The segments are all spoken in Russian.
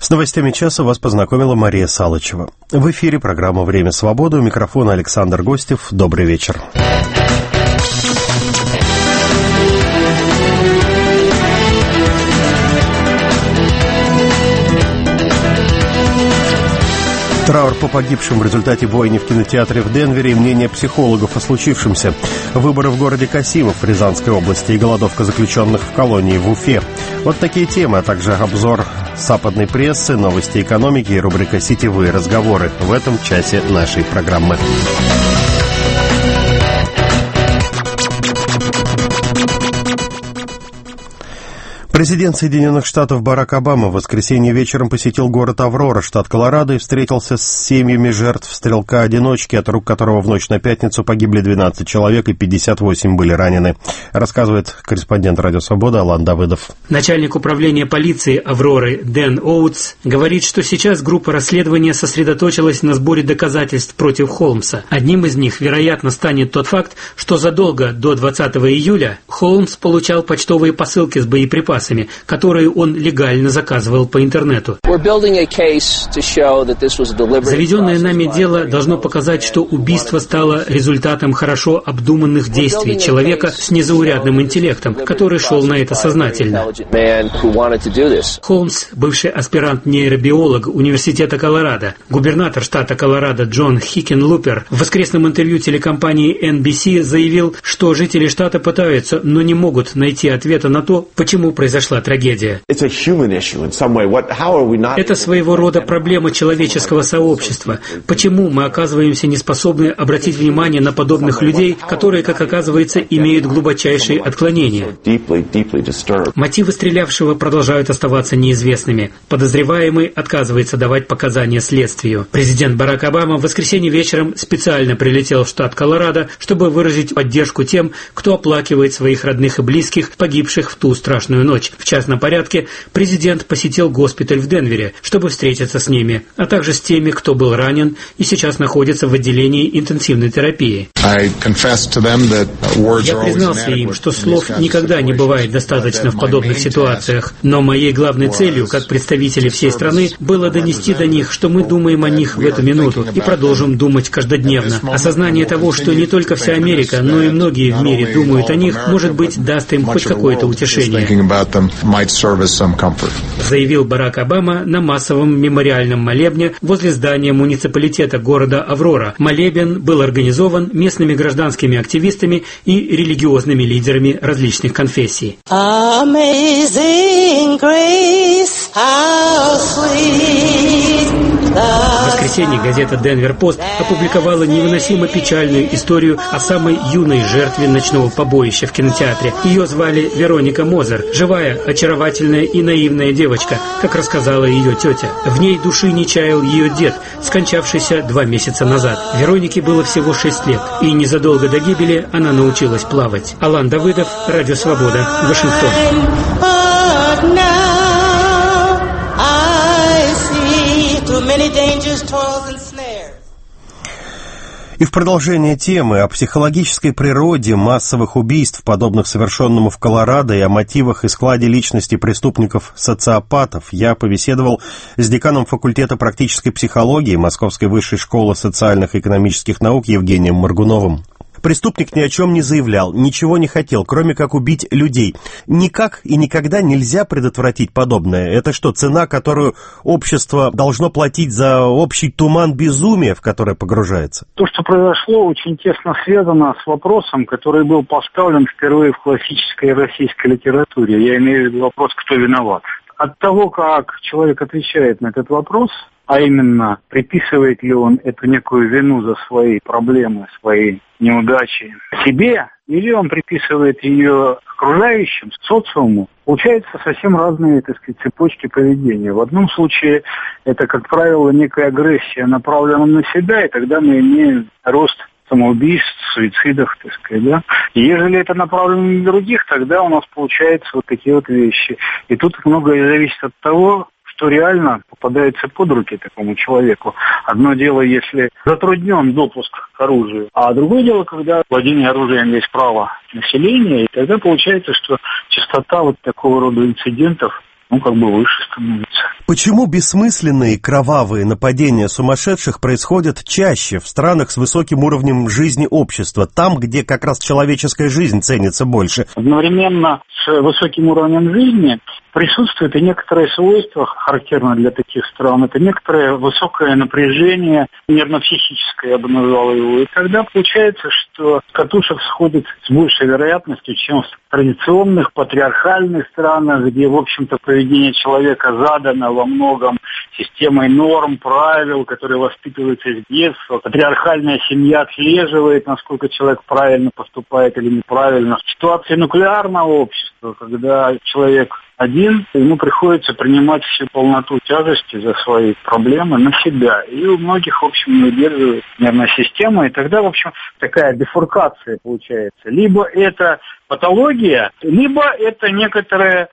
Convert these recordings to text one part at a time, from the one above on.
С новостями часа вас познакомила Мария Салычева. В эфире программа «Время свободы». У микрофона Александр Гостев. Добрый вечер. Траур по погибшим в результате бойни в кинотеатре в Денвере и мнение психологов о случившемся. Выборы в городе Касимов в Рязанской области и голодовка заключенных в колонии в Уфе. Вот такие темы, а также обзор западной прессы, новости экономики и рубрика «Сетевые разговоры» в этом часе нашей программы. Президент Соединенных Штатов Барак Обама в воскресенье вечером посетил город Аврора, штат Колорадо, и встретился с семьями жертв стрелка-одиночки, от рук которого в ночь на пятницу погибли 12 человек и 58 были ранены. Рассказывает корреспондент «Радио Свобода» Алан Давыдов. Начальник управления полиции Авроры Дэн Оутс говорит, что сейчас группа расследования сосредоточилась на сборе доказательств против Холмса. Одним из них, вероятно, станет тот факт, что задолго до 20 июля Холмс получал почтовые посылки с боеприпасами, которые он легально заказывал по интернету. Заведенное нами дело должно показать, что убийство стало результатом хорошо обдуманных действий человека с незаурядным интеллектом, который шел на это сознательно. Холмс, бывший аспирант-нейробиолог Университета Колорадо, губернатор штата Колорадо Джон Хикенлупер в воскресном интервью телекомпании NBC заявил, что жители штата пытаются, но не могут найти ответа на то, почему произошла трагедия. Это своего рода проблема человеческого сообщества. Почему мы оказываемся неспособны обратить внимание на подобных людей, которые, как оказывается, имеют глубочайшие отклонения? Мотивы стрелявшего продолжают оставаться неизвестными. Подозреваемый отказывается давать показания следствию. Президент Барак Обама в воскресенье вечером специально прилетел в штат Колорадо, чтобы выразить поддержку тем, кто оплакивает своих родных и близких, погибших в ту страшную ночь. В частном порядке президент посетил госпиталь в Денвере, чтобы встретиться с ними, а также с теми, кто был ранен и сейчас находится в отделении интенсивной терапии. Я признался им, что слов никогда не бывает достаточно в подобных ситуациях, но моей главной целью, как представителя всей страны, было донести до них, что мы думаем о них в эту минуту и продолжим думать каждодневно. Осознание того, что не только вся Америка, но и многие в мире думают о них, может быть, даст им хоть какое-то утешение, заявил Барак Обама на массовом мемориальном молебне возле здания муниципалитета города Аврора. Молебен был организован местными гражданскими активистами и религиозными лидерами различных конфессий. В воскресенье газета «Денвер Пост» опубликовала невыносимо печальную историю о самой юной жертве ночного побоища в кинотеатре. Ее звали Вероника Мозер, живая, очаровательная и наивная девочка, как рассказала ее тетя. В ней души не чаял ее дед, скончавшийся 2 месяца назад. Веронике было всего 6 лет, и незадолго до гибели она научилась плавать. Алан Давыдов, Радио Свобода, Вашингтон. И в продолжение темы о психологической природе массовых убийств, подобных совершенному в Колорадо, и о мотивах и складе личности преступников-социопатов, я побеседовал с деканом факультета практической психологии Московской высшей школы социальных и экономических наук Евгением Моргуновым. Преступник ни о чем не заявлял, ничего не хотел, кроме как убить людей. Никак и никогда нельзя предотвратить подобное. Это что, цена, которую общество должно платить за общий туман безумия, в который погружается? То, что произошло, очень тесно связано с вопросом, который был поставлен впервые в классической российской литературе. Я имею в виду вопрос, кто виноват. От того, как человек отвечает на этот вопрос, а именно, приписывает ли он эту некую вину за свои проблемы, свои неудачи себе, или он приписывает ее окружающим, социуму, получается совсем разные, так сказать, цепочки поведения. В одном случае это, как правило, некая агрессия, направленная на себя, и тогда мы имеем рост самоубийств, суицидов, так сказать, да. И ежели это направлено на других, тогда у нас получаются вот такие вот вещи. И тут многое зависит от того, что реально попадается под руки такому человеку. Одно дело, если затруднен допуск к оружию, а другое дело, когда владение оружием есть право населения, и тогда получается, что частота вот такого рода инцидентов выше становится. Почему бессмысленные кровавые нападения сумасшедших происходят чаще в странах с высоким уровнем жизни общества, там, где как раз человеческая жизнь ценится больше? Одновременно с высоким уровнем жизни присутствует и некоторые свойства, характерные для таких стран. Это некоторое высокое напряжение, нервно-психическое, я бы назвал его. И тогда получается, что с катушек сходит с большей вероятностью, чем в традиционных патриархальных странах, где, в общем-то, поведение человека задано во многом системой норм, правил, которые воспитываются с детства. Патриархальная семья отслеживает, насколько человек правильно поступает или неправильно. В ситуации нуклеарного общества, когда человек один, ему приходится принимать всю полноту тяжести за свои проблемы на себя. И у многих, в общем, не удерживает нервная система. И тогда, в общем, такая бифуркация получается. Либо это патология, либо это некоторая,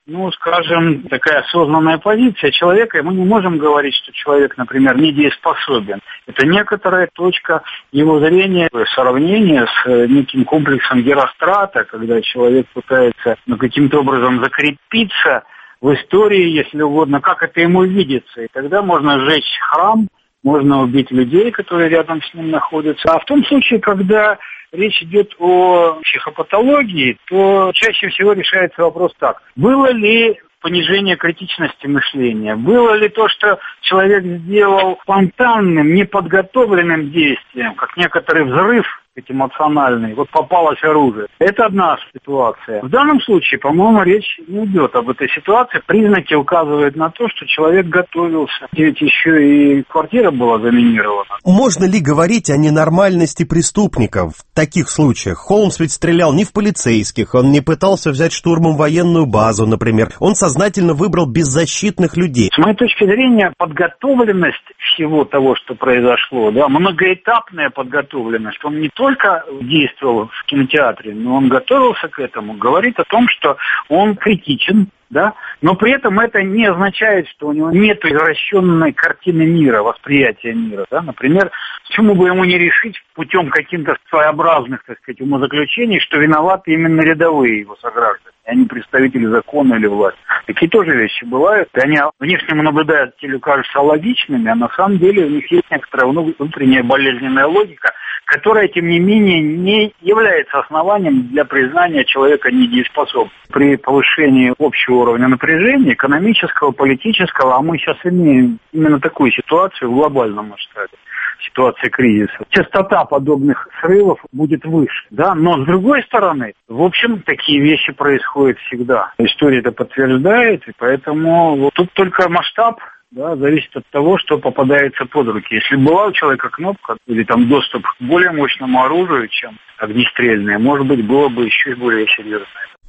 такая осознанная позиция человека. И мы не можем говорить, что человек, например, недееспособен. Это некоторая точка его зрения, сравнение с неким комплексом Герострата, когда человек пытается каким-то образом закрепиться в истории, если угодно, как это ему видится. И тогда можно сжечь храм, можно убить людей, которые рядом с ним находятся. А в том случае, когда речь идет о психопатологии, то чаще всего решается вопрос так. Было ли понижение критичности мышления? Было ли то, что человек сделал спонтанным, неподготовленным действием, как некоторый взрыв эмоциональный, попалось оружие? Это одна ситуация. В данном случае, по-моему, речь не идет об этой ситуации. Признаки указывают на то, что человек готовился. Ведь еще и квартира была заминирована. Можно ли говорить о ненормальности преступников в таких случаях? Холмс ведь стрелял не в полицейских, он не пытался взять штурмом военную базу, например. Он сознательно выбрал беззащитных людей. С моей точки зрения, подготовленность всего того, что произошло, многоэтапная подготовленность, он не только действовал в кинотеатре, но он готовился к этому, говорит о том, что он критичен, но при этом это не означает, что у него нет извращенной картины мира, восприятия мира. Например, почему бы ему не решить путем каких-то своеобразных, умозаключений, что виноваты именно рядовые его сограждане, а не представители закона или власти. Такие тоже вещи бывают. И они внешнему наблюдателю кажутся логичными, а на самом деле у них есть некоторая внутренняя болезненная логика, которая, тем не менее, не является основанием для признания человека недееспособным. При повышении общего уровня напряжения, экономического, политического, а мы сейчас имеем именно такую ситуацию в глобальном масштабе, ситуация кризиса, частота подобных срывов будет выше. Но с другой стороны, в общем, такие вещи происходят всегда. История это подтверждает, и поэтому тут только масштаб зависит от того, что попадается под руки. Если была у человека кнопка или доступ к более мощному оружию, чем огнестрельное, может быть, было бы еще более серьезное.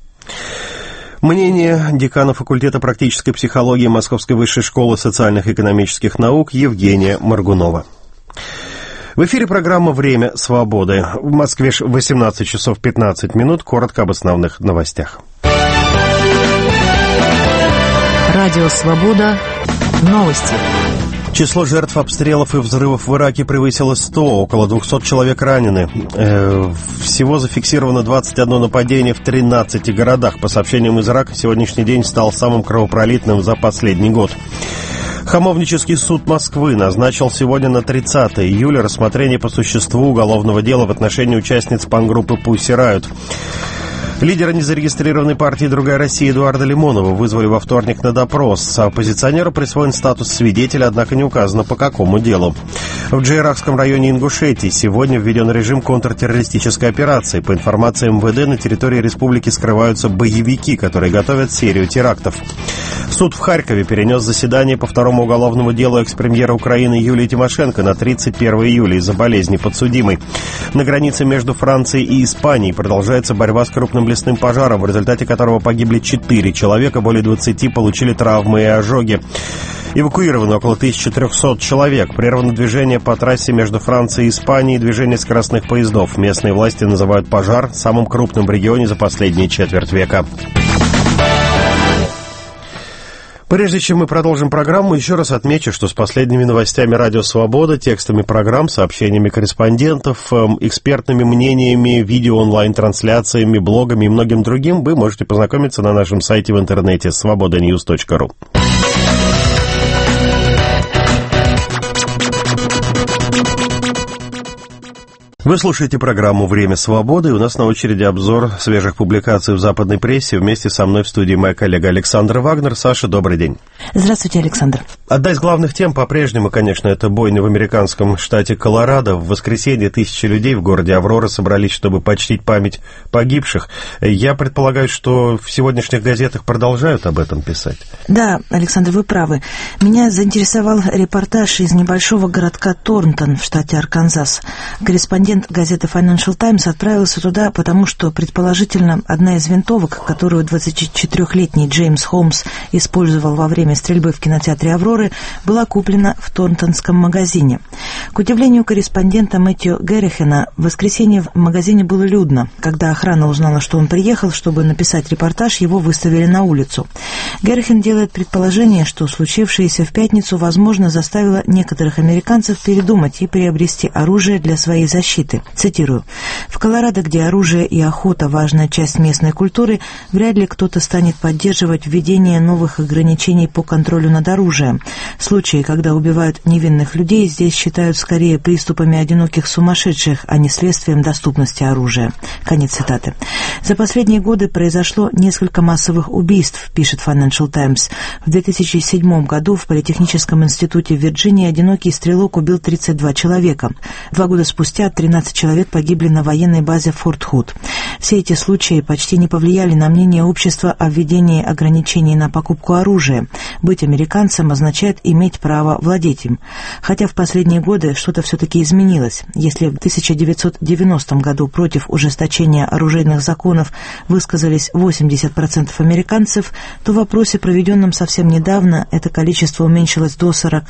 Мнение декана факультета практической психологии Московской высшей школы социальных и экономических наук Евгения Моргунова. В эфире программа «Время свободы». В Москве 18 часов 15 минут. Коротко об основных новостях. Радио «Свобода». Новости. Число жертв обстрелов и взрывов в Ираке превысило 100, около 200 человек ранены. Всего зафиксировано 21 нападение в 13 городах. По сообщениям из Ирака, сегодняшний день стал самым кровопролитным за последний год. Хамовнический суд Москвы назначил сегодня на 30 июля рассмотрение по существу уголовного дела в отношении участниц панк-группы Pussy Riot. Лидера незарегистрированной партии «Другая Россия» Эдуарда Лимонова вызвали во вторник на допрос. Оппозиционеру присвоен статус свидетеля, однако не указано, по какому делу. В Джейракском районе Ингушетии сегодня введен режим контртеррористической операции. По информации МВД, на территории республики скрываются боевики, которые готовят серию терактов. Суд в Харькове перенес заседание по второму уголовному делу экс-премьера Украины Юлии Тимошенко на 31 июля из-за болезни подсудимой. На границе между Францией и Испанией продолжается борьба с крупным лесным пожаром, в результате которого погибли 4 человека, более 20 получили травмы и ожоги. Эвакуировано около 1300 человек. Прервано движение по трассе между Францией и Испанией, движение скоростных поездов. Местные власти называют пожар самым крупным в регионе за последние четверть века. По Прежде чем мы продолжим программу, еще раз отмечу, что с последними новостями «Радио Свобода», текстами программ, сообщениями корреспондентов, экспертными мнениями, видео онлайн-трансляциями, блогами и многим другим вы можете познакомиться на нашем сайте в интернете svobodanews.ru. Вы слушаете программу «Время свободы», и у нас на очереди обзор свежих публикаций в западной прессе. Вместе со мной в студии моя коллега Александра Вагнер. Саша, добрый день. Здравствуйте, Александр. Одна из главных тем по-прежнему, конечно, это бойня в американском штате Колорадо. В воскресенье тысячи людей в городе Аврора собрались, чтобы почтить память погибших. Я предполагаю, что в сегодняшних газетах продолжают об этом писать. Да, Александр, вы правы. Меня заинтересовал репортаж из небольшого городка Торнтон в штате Арканзас. Корреспондент газеты Financial Times отправился туда, потому что, предположительно, одна из винтовок, которую 24-летний Джеймс Холмс использовал во время стрельбы в кинотеатре «Авроры», была куплена в торнтонском магазине. К удивлению корреспондента Мэтью Геррихена, в воскресенье в магазине было людно. Когда охрана узнала, что он приехал, чтобы написать репортаж, его выставили на улицу. Геррихен делает предположение, что случившееся в пятницу, возможно, заставило некоторых американцев передумать и приобрести оружие для своей защиты. Цитирую. «В Колорадо, где оружие и охота – важная часть местной культуры, вряд ли кто-то станет поддерживать введение новых ограничений по контролю над оружием. Случаи, когда убивают невинных людей, здесь считают скорее приступами одиноких сумасшедших, а не следствием доступности оружия». Конец цитаты. За последние годы произошло несколько массовых убийств, пишет Financial Times. В 2007 году в Политехническом институте в Вирджинии одинокий стрелок убил 32 человека. 2 года спустя 13 человек погибли на военной базе Форт Худ. Все эти случаи почти не повлияли на мнение общества о введении ограничений на покупку оружия. Быть американцем означает иметь право владеть им. Хотя в последние годы что-то все-таки изменилось. Если в 1990 году против ужесточения оружейных законов высказались 80% американцев, то в опросе, проведенном совсем недавно, это количество уменьшилось до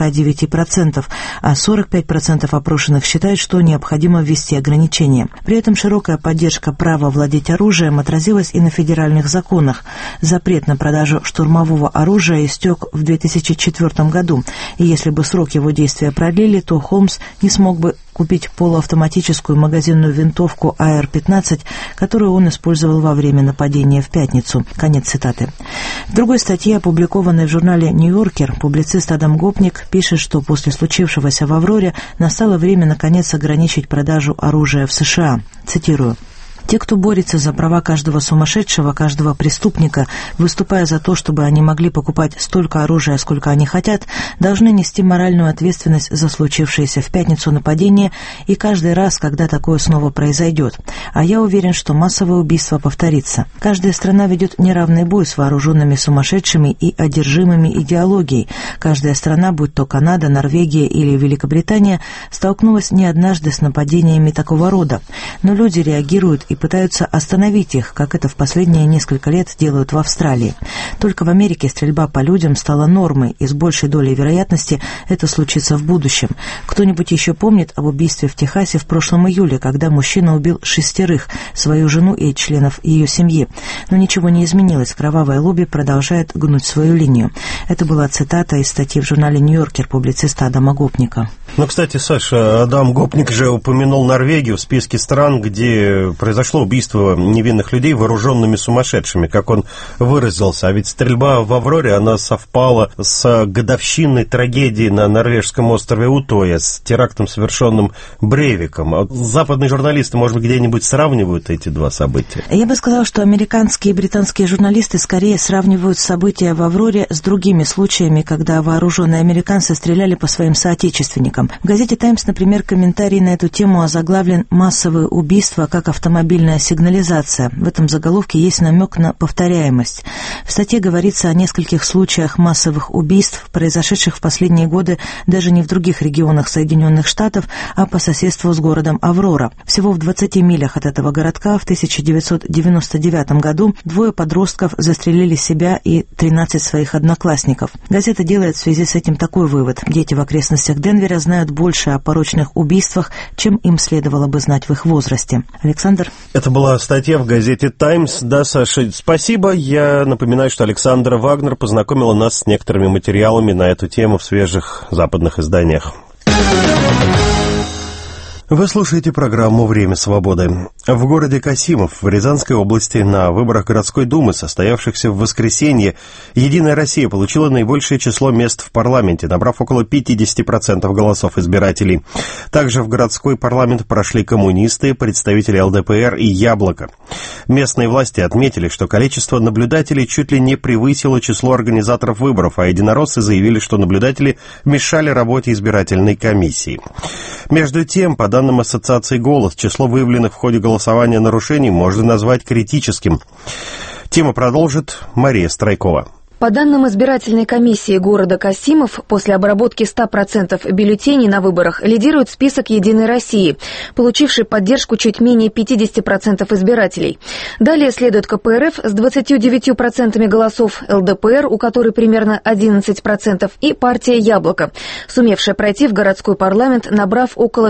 49%, а 45% опрошенных считают, что необходимо ввести ограничения. При этом широкая поддержка права владеть оружием отразилась и на федеральных законах. Запрет на продажу штурмового оружия истек в 2004 году, и если бы срок его действия продлили, то Холмс не смог бы купить полуавтоматическую магазинную винтовку AR-15, которую он использовал во время нападения в пятницу. Конец цитаты. В другой статье, опубликованной в журнале «Нью-Йоркер», публицист Адам Гопник пишет, что после случившегося в Авроре настало время, наконец, ограничить продажу оружия в США. Цитирую. «Те, кто борется за права каждого сумасшедшего, каждого преступника, выступая за то, чтобы они могли покупать столько оружия, сколько они хотят, должны нести моральную ответственность за случившееся в пятницу нападение и каждый раз, когда такое снова произойдет. А я уверен, что массовое убийство повторится. Каждая страна ведет неравный бой с вооруженными сумасшедшими и одержимыми идеологией. Каждая страна, будь то Канада, Норвегия или Великобритания, столкнулась не однажды с нападениями такого рода. Но люди реагируют и пытаются остановить их, как это в последние несколько лет делают в Австралии. Только в Америке стрельба по людям стала нормой, и с большей долей вероятности это случится в будущем. Кто-нибудь еще помнит об убийстве в Техасе в прошлом июле, когда мужчина убил 6, свою жену и членов ее семьи? Но ничего не изменилось, кровавое лобби продолжает гнуть свою линию. Это была цитата из статьи в журнале «Нью-Йоркер» публициста Адама Гопника. Ну, кстати, Саша, Адам Гопник же упомянул Норвегию в списке стран, где произошло убийство невинных людей вооруженными сумасшедшими, как он выразился. А ведь стрельба в Авроре, она совпала с годовщиной трагедии на норвежском острове Утоя, с терактом, совершенным Брейвиком. А западные журналисты, может быть, где-нибудь сравнивают эти два события? Я бы сказала, что американские и британские журналисты скорее сравнивают события в Авроре с другими случаями, когда вооруженные американцы стреляли по своим соотечественникам. В газете «Таймс», например, комментарий на эту тему озаглавлен «Массовые убийства как автомобильная сигнализация». В этом заголовке есть намек на повторяемость. В статье говорится о нескольких случаях массовых убийств, произошедших в последние годы даже не в других регионах Соединенных Штатов, а по соседству с городом Аврора. Всего в 20 милях от этого городка в 1999 году 2 подростков застрелили себя и 13 своих одноклассников. Газета делает в связи с этим такой вывод. Дети в окрестностях Денвера знают больше о порочных убийствах, чем им следовало бы знать в их возрасте. Александр? Это была статья в газете «Таймс». Да, Саша, спасибо. Я напоминаю, что Александра Вагнер познакомила нас с некоторыми материалами на эту тему в свежих западных изданиях. Вы слушаете программу «Время свободы». В городе Касимов в Рязанской области на выборах городской думы, состоявшихся в воскресенье, «Единая Россия» получила наибольшее число мест в парламенте, набрав около 50% голосов избирателей. Также в городской парламент прошли коммунисты, представители ЛДПР и «Яблоко». Местные власти отметили, что количество наблюдателей чуть ли не превысило число организаторов выборов, а единороссы заявили, что наблюдатели мешали работе избирательной комиссии. Между тем, по данным ассоциации «Голос», число выявленных в ходе голосования нарушений можно назвать критическим. Тему продолжит Мария Страйкова. По данным избирательной комиссии города Касимов, после обработки 100% бюллетеней на выборах лидирует список «Единой России», получивший поддержку чуть менее 50% избирателей. Далее следует КПРФ с 29% голосов, ЛДПР, у которой примерно 11%, и партия «Яблоко», сумевшая пройти в городской парламент, набрав около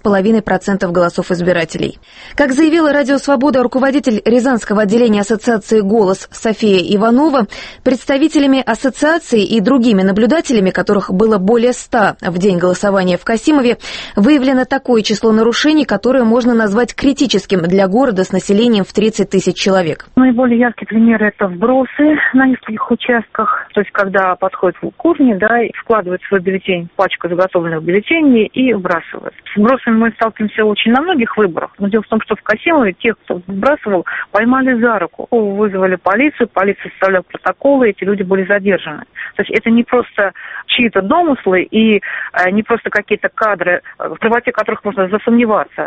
5,5% голосов избирателей. Как заявила «Радио Свобода» руководитель Рязанского отделения ассоциации «Голос» София Иванова, представителями ассоциации и другими наблюдателями, которых было более 100 в день голосования в Касимове, выявлено такое число нарушений, которое можно назвать критическим для города с населением в 30 тысяч человек. Наиболее яркий пример – это вбросы на нескольких участках. То есть, когда подходит к урне, и вкладывает свой бюллетень, пачку заготовленных бюллетеней и вбрасывает. С вбросами мы сталкиваемся очень на многих выборах. Но дело в том, что в Касимове тех, кто вбрасывал, поймали за руку. Вызвали полицию, полиция составляла протоколы, эти люди были задержаны. То есть это не просто чьи-то домыслы и не просто какие-то кадры, в правоте которых можно засомневаться.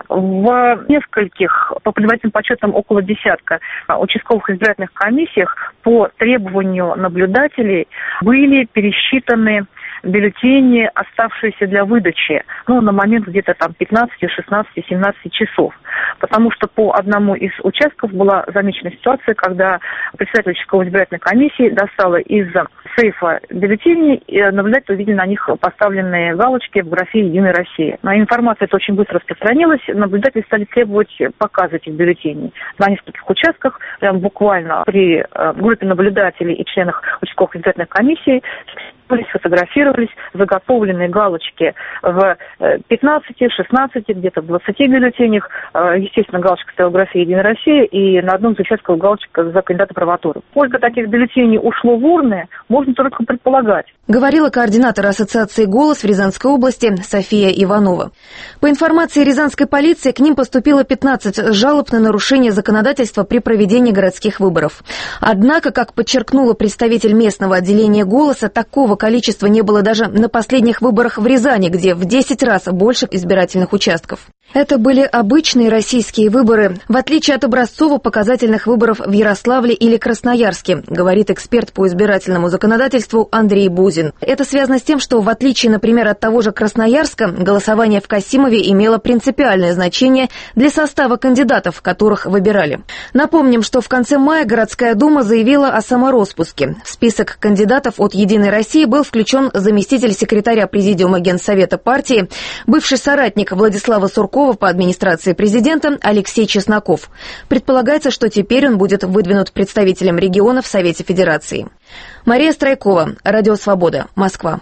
В нескольких, по предварительным подсчетам, около десятка участковых избирательных комиссиях по требованию наблюдателей были пересчитаны бюллетени, оставшиеся для выдачи, на момент где-то 15, 16, 17 часов. Потому что по одному из участков была замечена ситуация, когда председатель участковой избирательной комиссии достала из сейфа бюллетени, и наблюдатель увидел на них поставленные галочки в графе «Единая Россия». Но информация эта очень быстро распространилась, наблюдатели стали требовать показа этих бюллетеней на нескольких участках, прям буквально при группе наблюдателей и членах участковых избирательных комиссий фотографировались заготовленные галочки в 15, 16, где-то в 20 бюллетенях. Естественно, галочка стояла в графе «Единая Россия», и на одном из участков галочка за кандидата правотуры. Сколько таких бюллетеней ушло в урны, можно только предполагать. Говорила координатор ассоциации «Голос» в Рязанской области София Иванова. По информации рязанской полиции, к ним поступило 15 жалоб на нарушение законодательства при проведении городских выборов. Однако, как подчеркнула представитель местного отделения «Голоса», такого количества не было даже на последних выборах в Рязани, где в 10 раз больше избирательных участков. Это были обычные российские выборы, в отличие от образцово-показательных выборов в Ярославле или Красноярске, говорит эксперт по избирательному законодательству Андрей Бузин. Это связано с тем, что в отличие, например, от того же Красноярска, голосование в Касимове имело принципиальное значение для состава кандидатов, которых выбирали. Напомним, что в конце мая городская дума заявила о самороспуске. В список кандидатов от «Единой России» был включен заместитель секретаря президиума Генсовета партии, бывший соратник Владислава Суркова по администрации президента Алексей Чесноков. Предполагается, что теперь он будет выдвинут представителем региона в Совете Федерации. Мария Страйкова, Радио Свобода, Москва.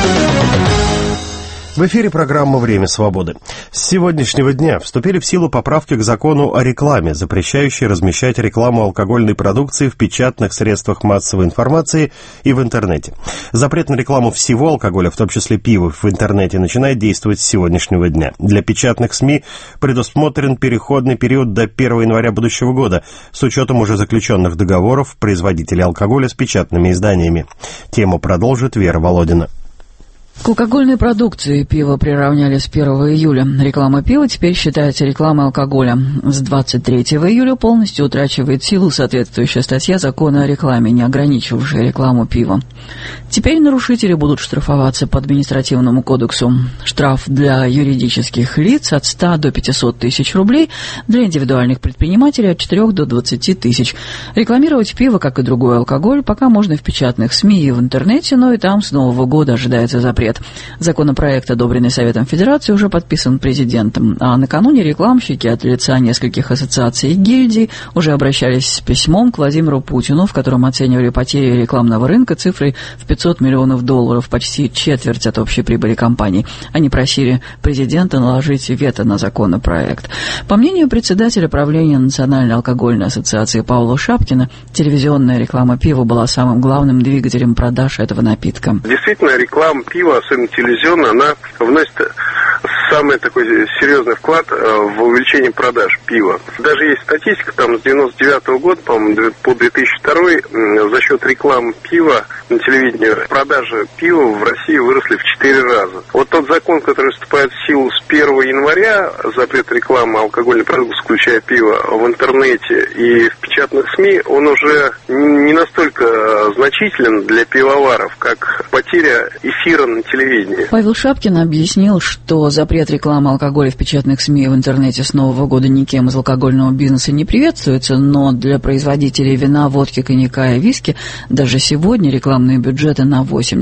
В эфире программа «Время свободы». С сегодняшнего дня вступили в силу поправки к закону о рекламе, запрещающие размещать рекламу алкогольной продукции в печатных средствах массовой информации и в интернете. Запрет на рекламу всего алкоголя, в том числе пива, в интернете начинает действовать с сегодняшнего дня. Для печатных СМИ предусмотрен переходный период до 1 января будущего года с учетом уже заключенных договоров производителей алкоголя с печатными изданиями. Тему продолжит Вера Володина. К алкогольной продукции пиво приравняли с 1 июля. Реклама пива теперь считается рекламой алкоголя. С 23 июля полностью утрачивает силу соответствующая статья закона о рекламе, не ограничивавшая рекламу пива. Теперь нарушители будут штрафоваться по административному кодексу. Штраф для юридических лиц от 100 до 500 тысяч рублей, для индивидуальных предпринимателей от 4 до 20 тысяч. Рекламировать пиво, как и другой алкоголь, пока можно в печатных СМИ и в интернете, но и там с Нового года ожидается запрет. Законопроект, одобренный Советом Федерации, уже подписан президентом, а накануне рекламщики от лица нескольких ассоциаций и гильдий уже обращались с письмом к Владимиру Путину, в котором оценивали потери рекламного рынка цифрой в $500 миллионов, почти четверть от общей прибыли компаний. Они просили президента наложить вето на законопроект. По мнению председателя правления Национальной алкогольной ассоциации Павла Шапкина, телевизионная реклама пива была самым главным двигателем продаж этого напитка. Действительно, реклама пива, особенно телевизионная, она вносит самый такой серьезный вклад в увеличение продаж пива. Даже есть статистика, там с 99 года, по-моему, по 2002 за счет рекламы пива на телевидении продажи пива в России выросли в 4 раза. Вот тот закон, который вступает в силу с 1 января, запрет рекламы алкогольной продукции, включая пиво, в интернете и в печатных СМИ, он уже не настолько значителен для пивоваров, как потеря эфира на телевидении. Павел Шапкин объяснил, что запрет рекламы алкоголя в печатных СМИ и в интернете с Нового года никем из алкогольного бизнеса не приветствуется, но для производителей вина, водки, коньяка и виски даже сегодня рекламные бюджеты на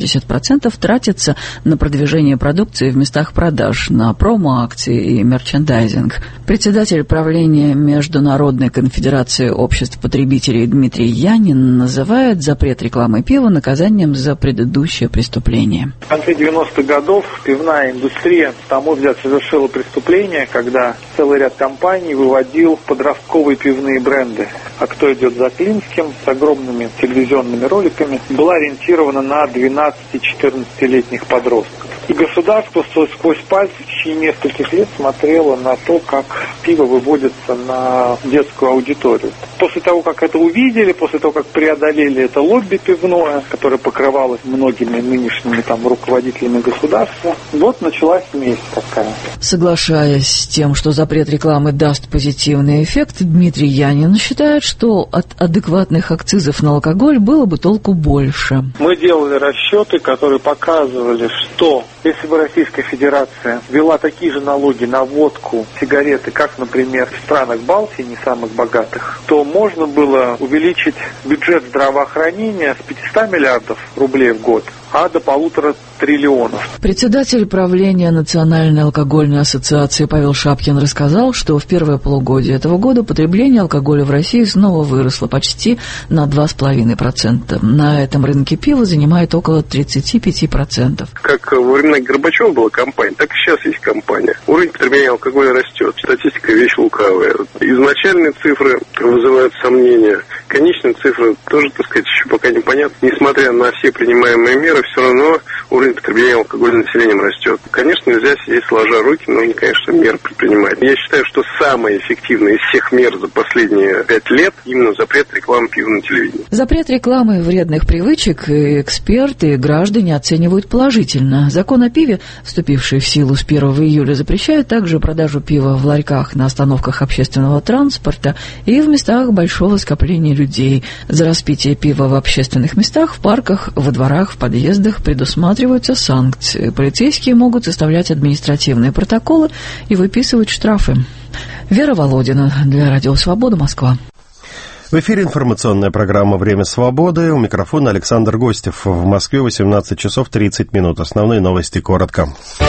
80% тратятся на продвижение продукции в местах продаж, на промо-акции и мерчендайзинг. Председатель правления Международной конфедерации обществ потребителей Дмитрий Янин называет запрет рекламы пива наказанием за предыдущее преступление. В конце 90-х годов пивная индустрия, на мой взгляд, совершила преступление, когда целый ряд компаний выводил подростковые пивные бренды. «А кто идет за Клинским» с огромными телевизионными роликами была ориентирована на 12-14-летних подростков. И государство сквозь пальцы в течение нескольких лет смотрело на то, как пиво выводится на детскую аудиторию. После того, как это увидели, после того, как преодолели это лобби пивное, которое покрывалось многими нынешними руководителями государства, вот началась месть такая. Соглашаясь с тем, что запрет рекламы даст позитивный эффект, Дмитрий Янин считает, что от адекватных акцизов на алкоголь было бы толку больше. Мы делали расчеты, которые показывали, что если бы Российская Федерация ввела такие же налоги на водку, сигареты, как, например, в странах Балтии, не самых богатых, то можно было увеличить бюджет здравоохранения с 500 миллиардов рублей в год, а до 1,5 триллиона. Председатель правления Национальной алкогольной ассоциации Павел Шапкин рассказал, что в первое полугодие этого года потребление алкоголя в России снова выросло почти на 2,5%. На этом рынке пиво занимает около 35%. Как во времена Горбачева была компания, так и сейчас есть компания. Уровень потребления алкоголя растет. Статистика вещь лукавая. Изначальные цифры вызывают сомнения. Конечные цифры тоже, еще пока непонятно. Несмотря на все принимаемые меры, все равно уровень потребления алкоголя населением растет. Конечно, нельзя сидеть сложа руки, но, конечно, меры предпринимать. Я считаю, что самая эффективная из всех мер за последние 5 лет именно запрет рекламы пива на телевидении. Запрет рекламы вредных привычек эксперты и граждане оценивают положительно. Закон о пиве, вступивший в силу с 1 июля, запрещает также продажу пива в ларьках на остановках общественного транспорта и в местах большого скопления людей. За распитие пива в общественных местах, в парках, во дворах, в подъездах предусматриваются санкции. Полицейские могут составлять административные протоколы и выписывать штрафы. Вера Володина для Радио Свобода, Москва. В эфире информационная программа «Время свободы». У микрофона Александр Гостев. В Москве 18 часов 30 минут. Основные новости коротко.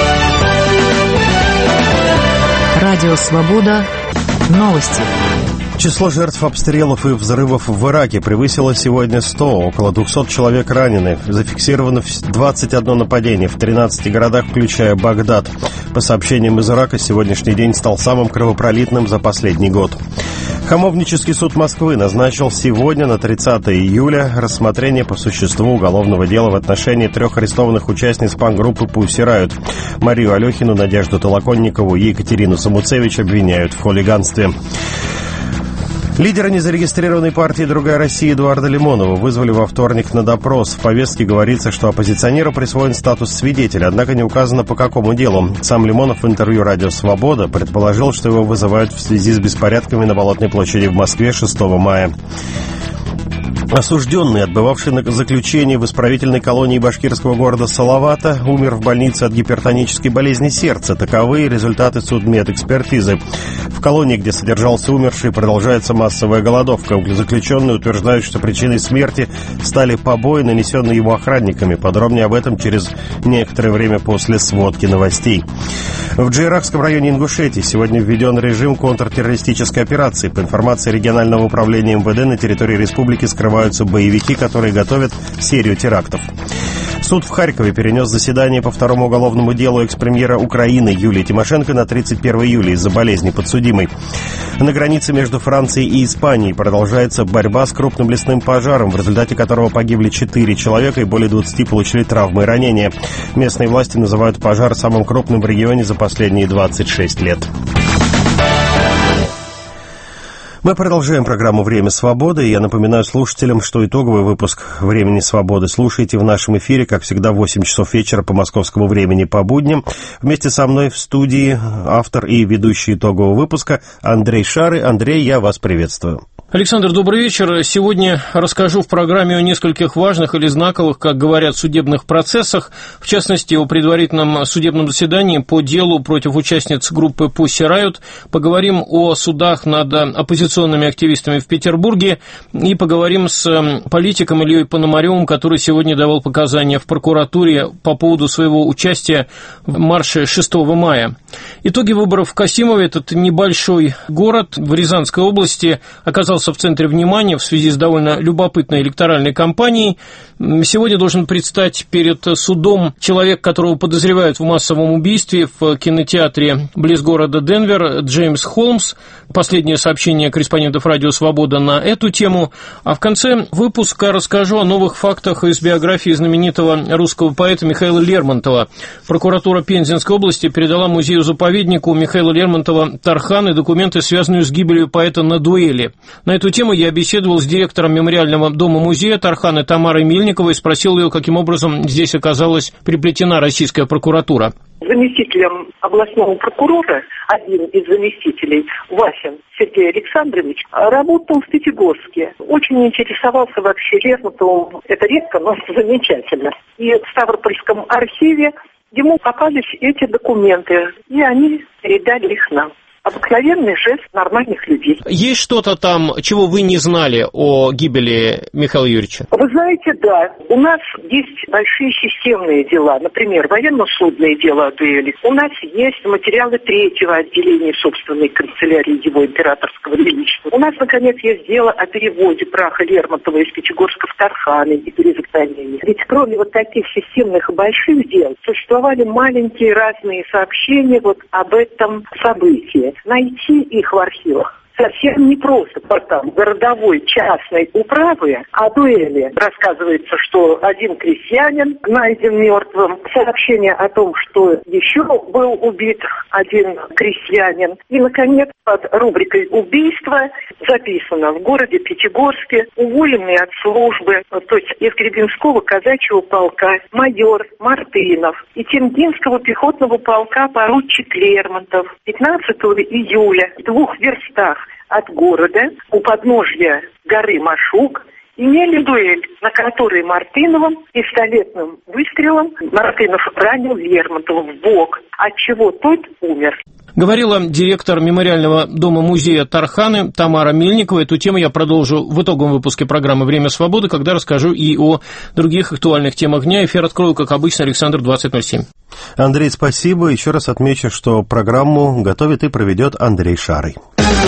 Радио «Свобода». Новости. Число жертв обстрелов и взрывов в Ираке превысило сегодня 100. Около 200 человек ранены. Зафиксировано 21 нападение в 13 городах, включая Багдад. По сообщениям из Ирака, сегодняшний день стал самым кровопролитным за последний год. Хамовнический суд Москвы назначил сегодня, на 30 июля, рассмотрение по существу уголовного дела в отношении 3 арестованных участниц панк-группы «Пусси Райот». Марию Алехину, Надежду Толоконникову и Екатерину Самуцевич обвиняют в хулиганстве. Лидера незарегистрированной партии «Другая Россия» Эдуарда Лимонова вызвали во вторник на допрос. В повестке говорится, что оппозиционеру присвоен статус свидетеля, однако не указано, по какому делу. Сам Лимонов в интервью «Радио Свобода» предположил, что его вызывают в связи с беспорядками на Болотной площади в Москве 6 мая. Осужденный, отбывавший на заключение в исправительной колонии башкирского города Салавата, умер в больнице от гипертонической болезни сердца. Таковы результаты судмедэкспертизы. В колонии, где содержался умерший, продолжается массовая голодовка. Заключенные утверждают, что причиной смерти стали побои, нанесенные ему охранниками. Подробнее об этом через некоторое время после сводки новостей. В Джейракском районе Ингушетии сегодня введен режим контртеррористической операции. По информации регионального управления МВД, на территории республики скрываются боевики, которые готовят серию терактов. Суд в Харькове перенес заседание по второму уголовному делу экс-премьера Украины Юлии Тимошенко на 31 июля из-за болезни подсудимой. На границе между Францией и Испанией продолжается борьба с крупным лесным пожаром, в результате которого погибли 4 человека и более 20 получили травмы и ранения. Местные власти называют пожар самым крупным в регионе за последние 26 лет. Мы продолжаем программу «Время свободы». Я напоминаю слушателям, что итоговый выпуск «Времени свободы» слушайте в нашем эфире, как всегда, в 8 часов вечера по московскому времени по будням. Вместе со мной в студии автор и ведущий итогового выпуска Андрей Шары. Андрей, я вас приветствую. Александр, добрый вечер. Сегодня расскажу в программе о нескольких важных или знаковых, как говорят, судебных процессах. В частности, о предварительном судебном заседании по делу против участниц группы Pussy Riot. Поговорим о судах над оппозиционными активистами в Петербурге. И поговорим с политиком Ильей Пономаревым, который сегодня давал показания в прокуратуре по поводу своего участия в марше 6 мая. Итоги выборов в Касимове. Этот небольшой город в Рязанской области оказался в центре внимания в связи с довольно любопытной электоральной кампанией. Сегодня должен предстать перед судом человек, которого подозревают в массовом убийстве в кинотеатре близ города Денвер, Джеймс Холмс. Последнее сообщение корреспондентов «Радио Свобода» на эту тему. А в конце выпуска расскажу о новых фактах из биографии знаменитого русского поэта Михаила Лермонтова. Прокуратура Пензенской области передала музею-заповеднику Михаила Лермонтова Тарханы документы, связанные с гибелью поэта на дуэли. На эту тему я беседовал с директором мемориального дома-музея Тарханы Тамарой Мельниковой и спросил ее, каким образом здесь оказалась приплетена российская прокуратура. Заместителем областного прокурора, один из заместителей, Васин Сергей Александрович, работал в Пятигорске. Очень интересовался вообще Лермонтовым. Это редко, но замечательно. И в Ставропольском архиве ему попались эти документы, и они передали их нам. Обыкновенный жест нормальных людей. Есть что-то там, чего вы не знали о гибели Михаила Юрьевича? Вы знаете, да. У нас есть большие системные дела. Например, военно-судные дела о дуэли. У нас есть материалы 3-го отделения собственной канцелярии его императорского величества. У нас, наконец, есть дело о переводе праха Лермонтова из Пятигорска в Тарханы и перезахоронении. Ведь кроме вот таких системных и больших дел, существовали маленькие разные сообщения вот об этом событии. Найти их в архивах совсем непросто, потому городовой частной управы о дуэли рассказывается, что один крестьянин найден мертвым, сообщение о том, что еще был убит один крестьянин, и, наконец, под рубрикой «Убийство» записано: в городе Пятигорске уволенный от службы, то есть из Гребенского казачьего полка, майор Мартынов и Тенгинского пехотного полка поручик Лермонтов 15 июля в 2 верстах от города у подножья горы Машук имели дуэль, на которой Мартыновым пистолетным выстрелом Мартынов ранил Лермонтова в бок, отчего тот умер. Говорила директор мемориального дома-музея Тарханы Тамара Мельникова. Эту тему я продолжу в итоговом выпуске программы «Время свободы», когда расскажу и о других актуальных темах дня. Эфир открою, как обычно, Александр, 20:07. Андрей, спасибо. Еще раз отмечу, что программу готовит и проведет Андрей Шарый.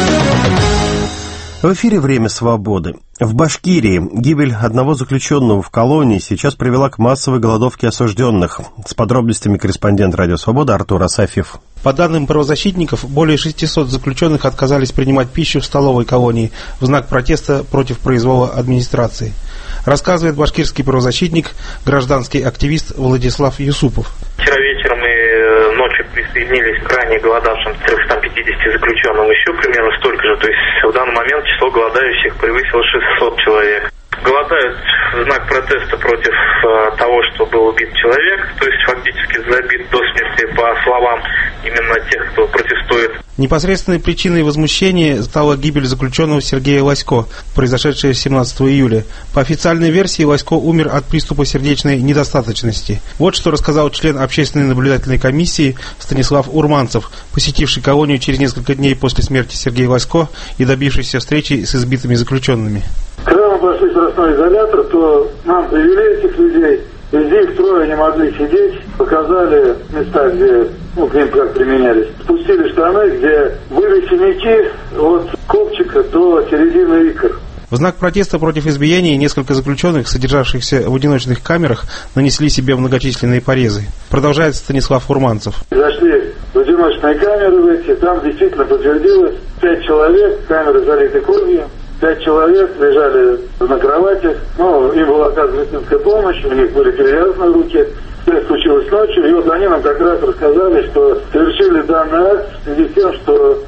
В эфире «Время свободы». В Башкирии гибель одного заключенного в колонии сейчас привела к массовой голодовке осужденных. С подробностями корреспондент «Радио Свобода» Артур Асафьев. По данным правозащитников, более 600 заключенных отказались принимать пищу в столовой колонии в знак протеста против произвола администрации. Рассказывает башкирский правозащитник, гражданский активист Владислав Юсупов. Вчера вечером и ночью присоединились к ранее голодавшим 350 заключенным еще примерно столько же. То есть в данный момент число голодающих превысило 600 человек. Голодают в знак протеста против того, что был убит человек, то есть фактически забит до смерти по словам именно тех, кто протестует. Непосредственной причиной возмущения стала гибель заключенного Сергея Лосько, произошедшая 17 июля. По официальной версии, Лосько умер от приступа сердечной недостаточности. Вот что рассказал член общественной наблюдательной комиссии Станислав Урманцев, посетивший колонию через несколько дней после смерти Сергея Лосько и добившийся встречи с избитыми заключенными. Когда мы пошли в штрафной изолятор, то нам привели этих людей. Везде их трое не могли сидеть, показали места, где к ним как применялись. Спустили штаны, где были синяки от копчика до середины икр. В знак протеста против избиений несколько заключенных, содержавшихся в одиночных камерах, нанесли себе многочисленные порезы. Продолжает Станислав Урманцев. Зашли в одиночные камеры в эти, там действительно подтвердилось 5 человек, камеры залиты кровью. 5 человек лежали на кроватях, им была оказана медицинская помощь, у них были перевязаны руки. Это случилось ночью, и вот они нам как раз рассказали, что совершили данный акт в связи с тем, что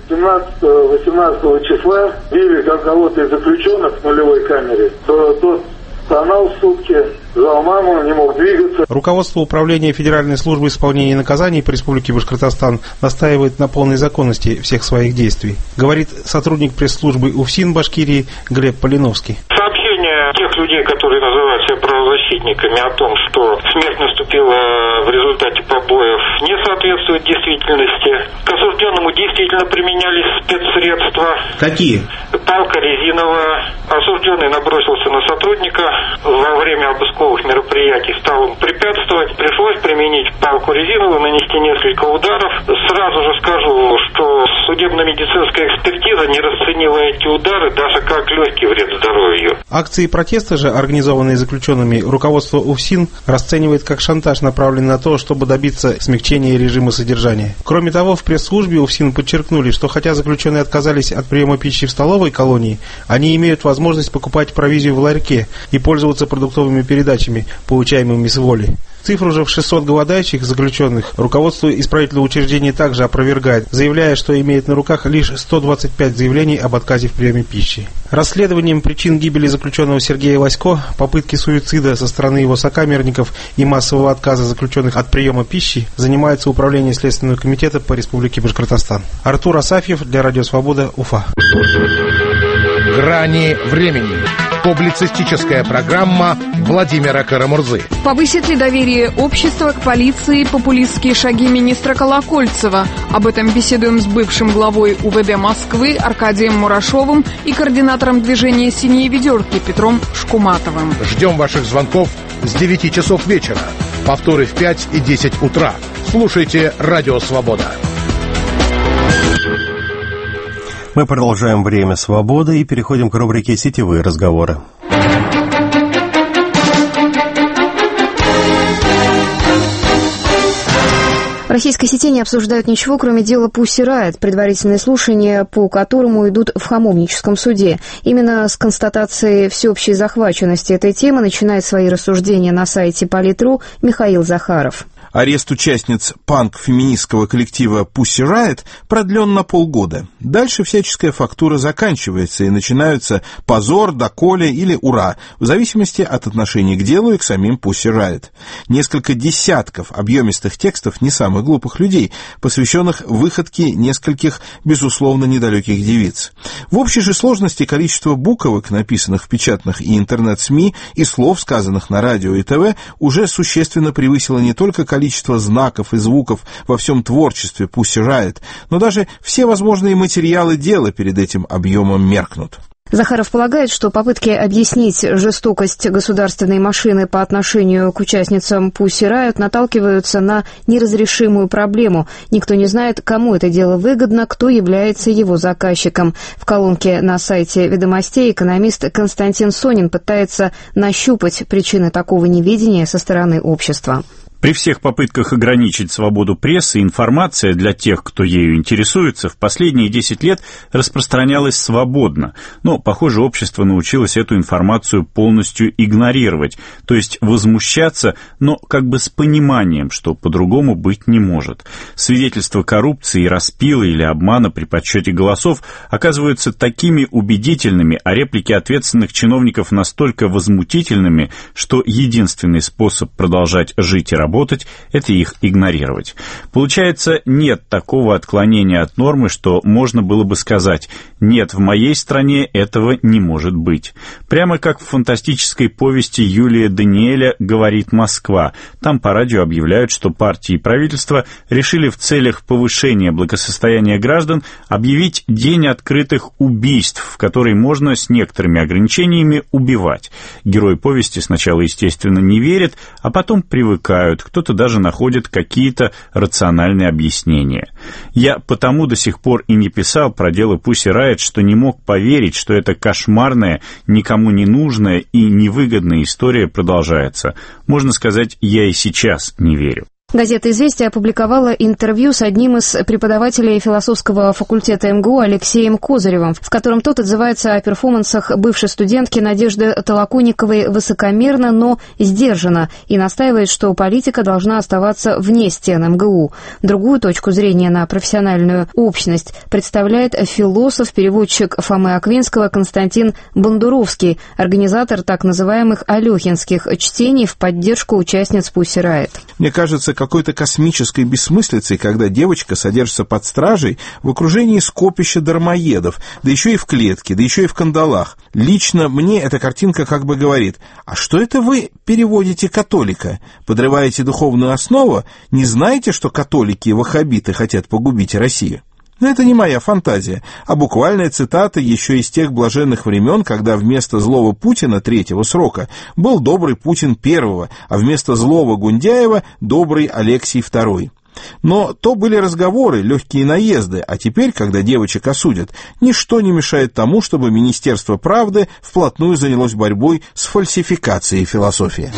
17-18 числа били кого-то из заключенных в нулевой камере, то тот стонал в сутки, звал маму, не мог двигаться. Руководство Управления Федеральной службы исполнения наказаний по Республике Башкортостан настаивает на полной законности всех своих действий, говорит сотрудник пресс-службы УФСИН Башкирии Глеб Полиновский. Сообщение тех людей, которые называют себя правозащитниками, о том, что смерть наступила в результате побоев, не соответствует действительности. К осужденному действительно применялись спецсредства. Какие? Палка резиновая. Осужденный набросился на сотрудника. Во время обысковых мероприятий стал им препятствовать. Пришлось применить палку резиновую, нанести несколько ударов. Сразу же скажу, что судебно-медицинская экспертиза не расценила эти удары даже как легкий вред здоровью. Акции протеста же, организованные заключенными, руководство УФСИН расценивает как шантаж, направленный на то, чтобы добиться смягчения режима содержания. Кроме того, в пресс-службе УФСИН подчеркнули, что хотя заключенные отказались от приема пищи в столовой колонии, они имеют возможность покупать провизию в ларьке и пользоваться продуктовыми передачами, получаемыми с воли. Цифру же в 600 голодающих заключенных руководство исправительного учреждения также опровергает, заявляя, что имеет на руках лишь 125 заявлений об отказе в приеме пищи. Расследованием причин гибели заключенного Сергея Лосько, попытки суицида со стороны его сокамерников и массового отказа заключенных от приема пищи занимается Управление Следственного комитета по Республике Башкортостан. Артур Асафьев для Радио Свобода, Уфа. Грани времени. Публицистическая программа Владимира Карамурзы. Повысит ли доверие общества к полиции популистские шаги министра Колокольцева? Об этом беседуем с бывшим главой УВД Москвы Аркадием Мурашовым и координатором движения «Синие ведерки» Петром Шкуматовым. Ждем ваших звонков с 9 часов вечера. Повторы в 5 и 10 утра. Слушайте «Радио Свобода». Мы продолжаем «Время свободы» и переходим к рубрике «Сетевые разговоры». В российской сети не обсуждают ничего, кроме дела Pussy Riot, предварительные слушания по которому идут в Хамовническом суде. Именно с констатацией всеобщей захваченности этой темы начинает свои рассуждения на сайте Политру Михаил Захаров. Арест участниц панк-феминистского коллектива Pussy Riot продлен на полгода. Дальше всяческая фактура заканчивается, и начинаются позор, доколе или ура, в зависимости от отношения к делу и к самим Pussy Riot. Несколько десятков объемистых текстов не самых глупых людей, посвященных выходке нескольких, безусловно, недалеких девиц. В общей же сложности количество буквок, написанных в печатных и интернет-СМИ, и слов, сказанных на радио и ТВ, уже существенно превысило не только количество знаков и звуков во всем творчестве Pussy Riot, но даже все возможные материалы дела перед этим объемом меркнут. Захаров полагает, что попытки объяснить жестокость государственной машины по отношению к участницам Pussy Riot наталкиваются на неразрешимую проблему. Никто не знает, кому это дело выгодно, кто является его заказчиком. В колонке на сайте «Ведомостей» экономист Константин Сонин пытается нащупать причины такого неведения со стороны общества. При всех попытках ограничить свободу прессы, информация для тех, кто ею интересуется, в последние 10 лет распространялась свободно. Но, похоже, общество научилось эту информацию полностью игнорировать, то есть возмущаться, но как бы с пониманием, что по-другому быть не может. Свидетельства коррупции, распила или обмана при подсчете голосов оказываются такими убедительными, а реплики ответственных чиновников настолько возмутительными, что единственный способ продолжать жить и работать работать, это их игнорировать. Получается, нет такого отклонения от нормы, что можно было бы сказать: «Нет, в моей стране этого не может быть». Прямо как в фантастической повести Юлия Даниэля «Говорит Москва». Там по радио объявляют, что партии и правительство решили в целях повышения благосостояния граждан объявить день открытых убийств, в который можно с некоторыми ограничениями убивать. Герои повести сначала, естественно, не верят, а потом привыкают, кто-то даже находит какие-то рациональные объяснения. Я потому до сих пор и не писал про дело Пусси Райт, что не мог поверить, что эта кошмарная, никому не нужная и невыгодная история продолжается. Можно сказать, я и сейчас не верю. Газета «Известия» опубликовала интервью с одним из преподавателей философского факультета МГУ Алексеем Козыревым, в котором тот отзывается о перформансах бывшей студентки Надежды Толоконниковой высокомерно, но сдержанно, и настаивает, что политика должна оставаться вне стен МГУ. Другую точку зрения на профессиональную общность представляет философ-переводчик Фомы Аквинского Константин Бондуровский, организатор так называемых алехинских чтений в поддержку участниц Пусси Райт. Мне кажется, какой-то космической бессмыслицей, когда девочка содержится под стражей в окружении скопища дармоедов, да еще и в клетке, да еще и в кандалах. Лично мне эта картинка как бы говорит: а что это вы переводите католика? Подрываете духовную основу? Не знаете, что католики и ваххабиты хотят погубить Россию? Но это не моя фантазия, а буквальная цитата еще из тех блаженных времен, когда вместо злого Путина третьего срока был добрый Путин первого, а вместо злого Гундяева добрый Алексий второй. Но то были разговоры, легкие наезды, а теперь, когда девочек осудят, ничто не мешает тому, чтобы Министерство правды вплотную занялось борьбой с фальсификацией философии.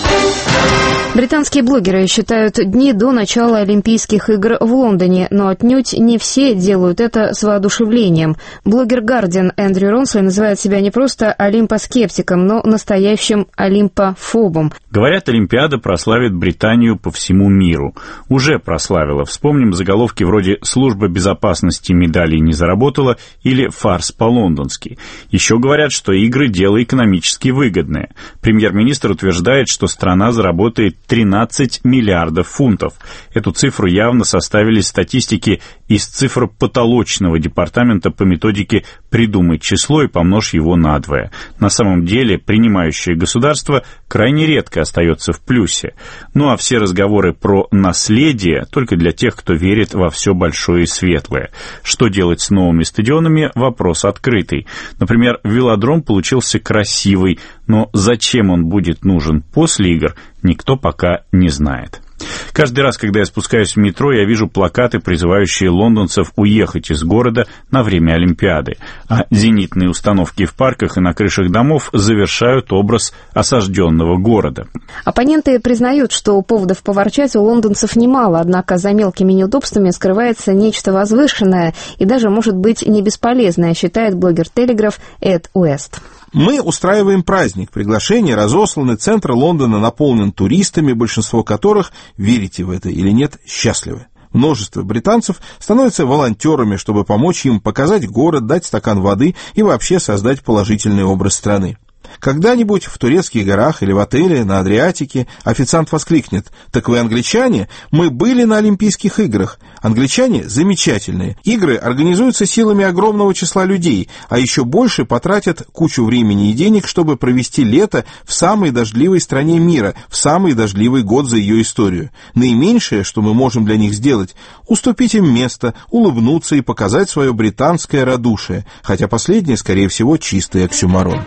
Британские блогеры считают дни до начала Олимпийских игр в Лондоне, но отнюдь не все делают это с воодушевлением. Блогер Guardian Эндрю Ронсли называет себя не просто олимпоскептиком, но настоящим олимпофобом. Говорят, Олимпиада прославит Британию по всему миру. Уже прославила. Вспомним заголовки вроде «Служба безопасности медалей не заработала» или «Фарс по-лондонски». Еще говорят, что игры – дело экономически выгодное. Премьер-министр утверждает, что страна заработает 13 миллиардов фунтов. Эту цифру явно составили статистики из цифр потолочного департамента по методике «придумай число и помножь его на двое». На самом деле, принимающее государство крайне редко остается в плюсе. Ну а все разговоры про наследие только для тех, кто верит во все большое и светлое. Что делать с новыми стадионами – вопрос открытый. Например, велодром получился красивый, но зачем он будет нужен после игр, никто пока не знает. Каждый раз, когда я спускаюсь в метро, я вижу плакаты, призывающие лондонцев уехать из города на время Олимпиады, а зенитные установки в парках и на крышах домов завершают образ осажденного города. Оппоненты признают, что поводов поворчать у лондонцев немало, однако за мелкими неудобствами скрывается нечто возвышенное и даже, может быть, не бесполезное, считает блогер «Телеграф» Эд Уэст. Мы устраиваем праздник. Приглашения разосланы, центр Лондона наполнен туристами, большинство которых, верите в это или нет, счастливы. Множество британцев становятся волонтерами, чтобы помочь им показать город, дать стакан воды и вообще создать положительный образ страны. Когда-нибудь в турецких горах или в отеле на Адриатике официант воскликнет: «Так вы англичане? Мы были на Олимпийских играх». Англичане замечательные. Игры организуются силами огромного числа людей, а еще больше потратят кучу времени и денег, чтобы провести лето в самой дождливой стране мира, в самый дождливый год за ее историю. Наименьшее, что мы можем для них сделать, уступить им место, улыбнуться и показать свое британское радушие, хотя последнее, скорее всего, чистый оксюморон.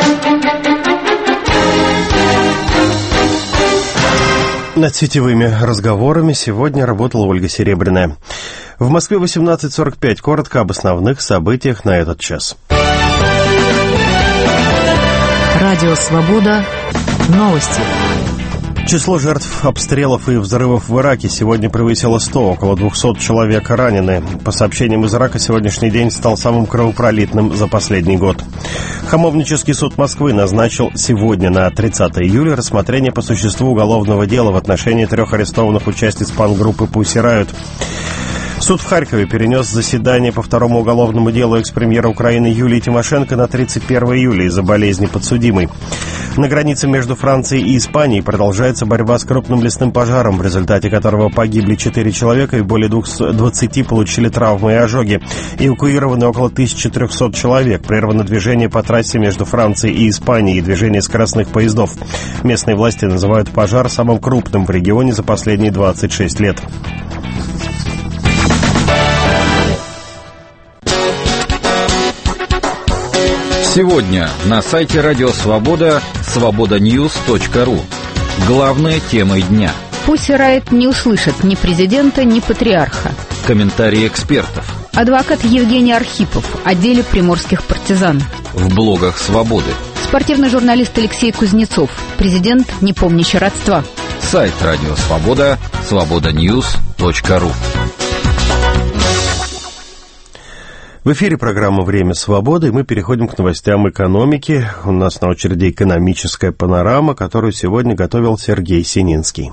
Над сетевыми разговорами сегодня работала Ольга Серебряная. В Москве 18:45. Коротко об основных событиях на этот час. Радио «Свобода». Новости. Число жертв обстрелов и взрывов в Ираке сегодня превысило 100, около 200 человек ранены. По сообщениям из Ирака, сегодняшний день стал самым кровопролитным за последний год. Хамовнический суд Москвы назначил сегодня на 30 июля рассмотрение по существу уголовного дела в отношении 3 арестованных участниц панк-группы Пусси Райт. Суд в Харькове перенес заседание по второму уголовному делу экс-премьера Украины Юлии Тимошенко на 31 июля из-за болезни подсудимой. На границе между Францией и Испанией продолжается борьба с крупным лесным пожаром, в результате которого погибли 4 человека и более 20 получили травмы и ожоги. Эвакуированы около 1300 человек. Прервано движение по трассе между Францией и Испанией и движение скоростных поездов. Местные власти называют пожар самым крупным в регионе за последние 26 лет. Сегодня на сайте Радио Свобода свободаньюз.ру. Главные темы дня. Pussy Riot не услышит ни президента, ни патриарха. Комментарии экспертов. Адвокат Евгений Архипов о деле приморских партизан. В блогах Свободы. Спортивный журналист Алексей Кузнецов. Президент, не помнящий родства. Сайт Радио Свобода свободаньюз.ру. В эфире программа «Время свободы», и мы переходим к новостям экономики. У нас на очереди экономическая панорама, которую сегодня готовил Сергей Сининский.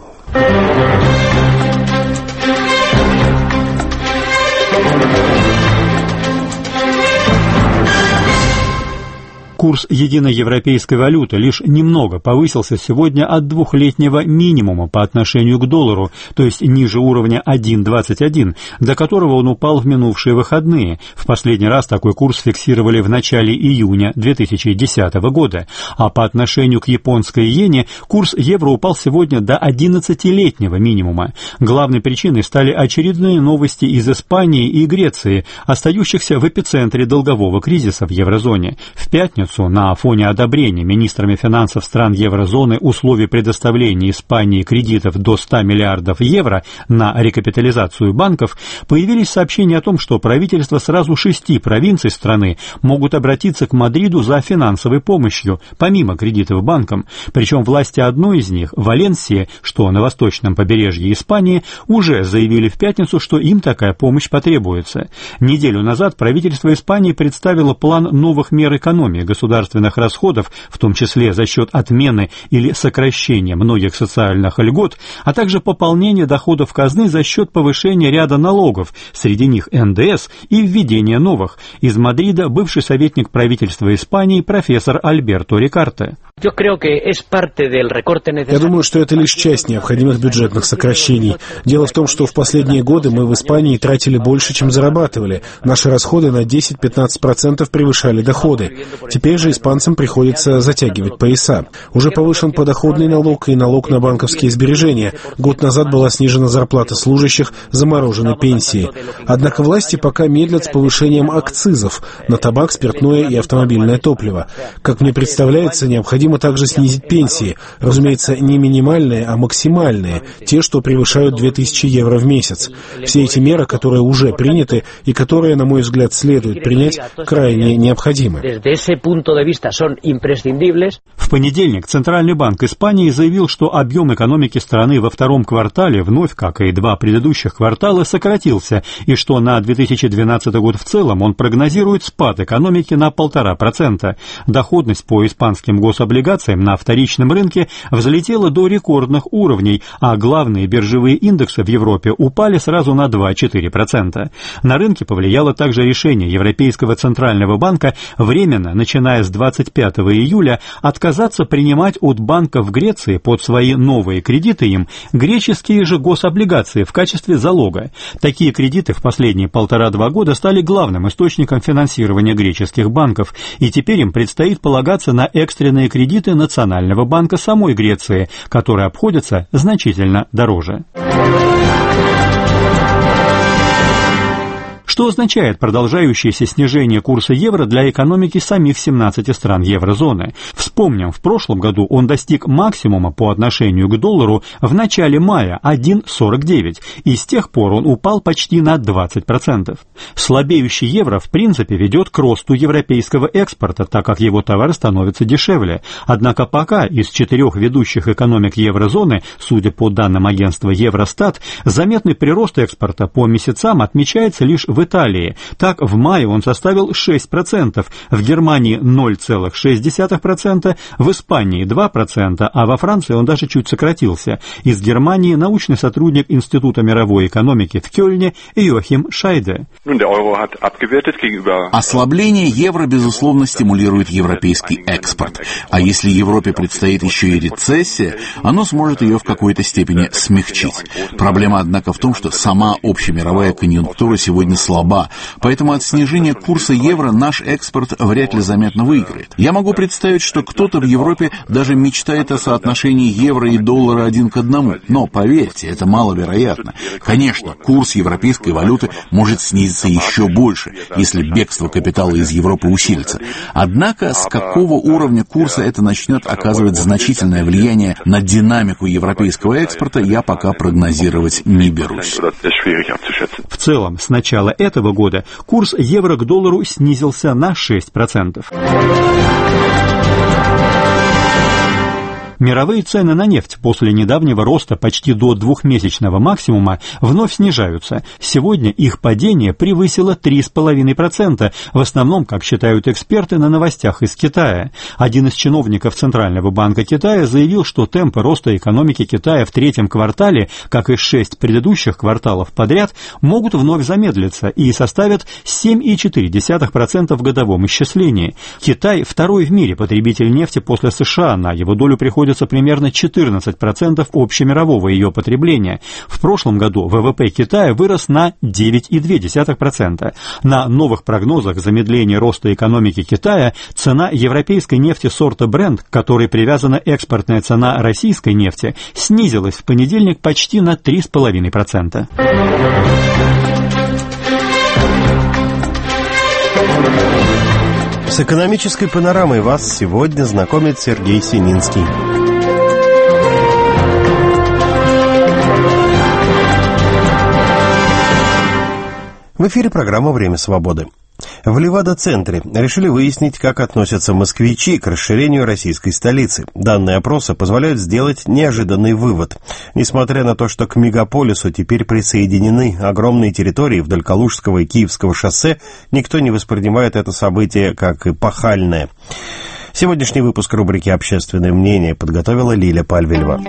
Курс единой европейской валюты лишь немного повысился сегодня от двухлетнего минимума по отношению к доллару, то есть ниже уровня 1.21, до которого он упал в минувшие выходные. В последний раз такой курс фиксировали в начале июня 2010 года, а по отношению к японской иене курс евро упал сегодня до 11-летнего минимума. Главной причиной стали очередные новости из Испании и Греции, остающихся в эпицентре долгового кризиса в еврозоне. В пятницу на фоне одобрения министрами финансов стран еврозоны условий предоставления Испании кредитов до 100 миллиардов евро на рекапитализацию банков, появились сообщения о том, что правительства сразу 6 провинций страны могут обратиться к Мадриду за финансовой помощью, помимо кредитов банкам. Причем власти одной из них, Валенсии, что на восточном побережье Испании, уже заявили в пятницу, что им такая помощь потребуется. Неделю назад правительство Испании представило план новых мер экономии государственных расходов, в том числе за счет отмены или сокращения многих социальных льгот, а также пополнения доходов казны за счет повышения ряда налогов, среди них НДС, и введения новых. Из Мадрида бывший советник правительства Испании профессор Альберто Рикарте. Я думаю, что это лишь часть необходимых бюджетных сокращений. Дело в том, что в последние годы мы в Испании тратили больше, чем зарабатывали. Наши расходы на 10-15% превышали доходы. Теперь же испанцам приходится затягивать пояса. Уже повышен подоходный налог и налог на банковские сбережения. Год назад была снижена зарплата служащих, заморожены пенсии. Однако власти пока медлят с повышением акцизов на табак, спиртное и автомобильное топливо. Как мне представляется, необходимо также снизить пенсии. Разумеется, не минимальные, а максимальные. Те, что превышают 2000 евро в месяц. Все эти меры, которые уже приняты и которые, на мой взгляд, следует принять, крайне необходимы. В понедельник Центральный банк Испании заявил, что объем экономики страны во втором квартале вновь, как и 2 предыдущих квартала, сократился, и что на 2012 год в целом он прогнозирует спад экономики на 1,5%. Доходность по испанским гособлигациям на вторичном рынке взлетела до рекордных уровней, а главные биржевые индексы в Европе упали сразу на 2-4%. На рынке повлияло также решение Европейского Центрального банка временно, начиная с 25 июля, отказаться принимать от банков Греции под свои новые кредиты им греческие же гособлигации в качестве залога. Такие кредиты в последние 1,5-2 года стали главным источником финансирования греческих банков, и теперь им предстоит полагаться на экстренные кредиты Национального банка самой Греции, которые обходятся значительно дороже. Что означает продолжающееся снижение курса евро для экономики самих 17 стран еврозоны? Вспомним, в прошлом году он достиг максимума по отношению к доллару в начале мая 1,49, и с тех пор он упал почти на 20%. Слабеющий евро в принципе ведет к росту европейского экспорта, так как его товары становятся дешевле. Однако пока из 4 ведущих экономик еврозоны, судя по данным агентства Евростат, заметный прирост экспорта по месяцам отмечается лишь в Италии. Так, в мае он составил 6%, в Германии 0,6%, в Испании 2%, а во Франции он даже чуть сократился. Из Германии научный сотрудник Института мировой экономики в Кёльне Йохим Шайде. Ослабление евро, безусловно, стимулирует европейский экспорт. А если Европе предстоит еще и рецессия, оно сможет ее в какой-то степени смягчить. Проблема, однако, в том, что сама общемировая конъюнктура сегодня слаба, поэтому от снижения курса евро наш экспорт вряд ли заметно выиграет. Я могу представить, что кто-то в Европе даже мечтает о соотношении евро и доллара 1 к 1, но, поверьте, это маловероятно. Конечно, курс европейской валюты может снизиться еще больше, если бегство капитала из Европы усилится. Однако, с какого уровня курса это начнет оказывать значительное влияние на динамику европейского экспорта, я пока прогнозировать не берусь. В целом, с начала этого года курс евро к доллару снизился на 6%. Мировые цены на нефть после недавнего роста почти до двухмесячного максимума вновь снижаются. Сегодня их падение превысило 3,5%, в основном, как считают эксперты, на новостях из Китая. Один из чиновников Центрального банка Китая заявил, что темпы роста экономики Китая в третьем квартале, как и 6 предыдущих кварталов подряд, могут вновь замедлиться и составят 7,4% в годовом исчислении. Китай – второй в мире потребитель нефти после США, на его долю приходится примерно 14% общемирового ее потребления. В прошлом году ВВП Китая вырос на 9,2%. На новых прогнозах замедления роста экономики Китая цена европейской нефти сорта Brent, к которой привязана экспортная цена российской нефти, снизилась в понедельник почти на 3,5%. С экономической панорамой вас сегодня знакомит Сергей Сининский. В эфире программа «Время свободы». В Левада-центре решили выяснить, как относятся москвичи к расширению российской столицы. Данные опроса позволяют сделать неожиданный вывод. Несмотря на то, что к мегаполису теперь присоединены огромные территории вдоль Калужского и Киевского шоссе, никто не воспринимает это событие как эпохальное. Сегодняшний выпуск рубрики «Общественное мнение» подготовила Лиля Пальвелева.